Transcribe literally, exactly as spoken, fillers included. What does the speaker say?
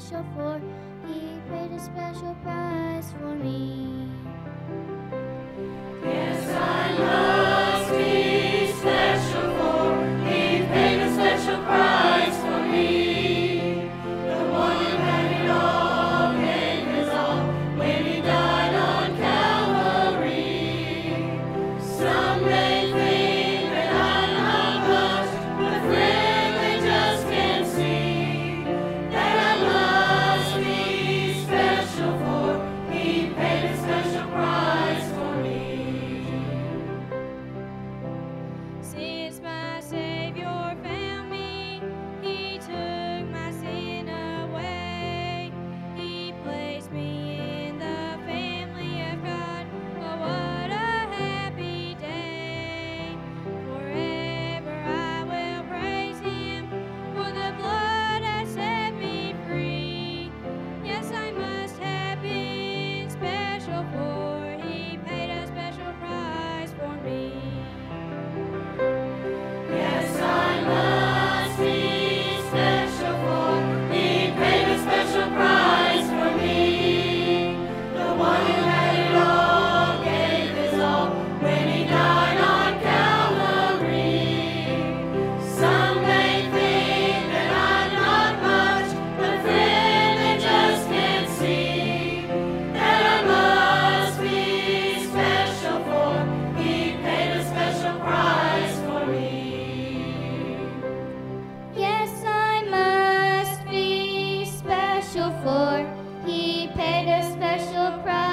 special for He paid a special price for me. Yes, I must be special for He paid a special price for me. The one who had it all gave his all when He died on Calvary. Some may think that I'm not much, but friend, they just can't see that I must be special for He paid a special price for me. Since my Savior found me, He took my sin away. He placed me in the family of God. Oh, what a happy day. Forever I will praise Him, for the blood has set me free. Yes, I must have been special, for He paid a special price for me. Yes, I must be special for He paid a special price for me. The one who had it all gave his all when He died on Calvary. Some may think that I'm not much, but friend, they just can't see that I must be special for He paid a special price for me. Yes, I must be special for He paid a special price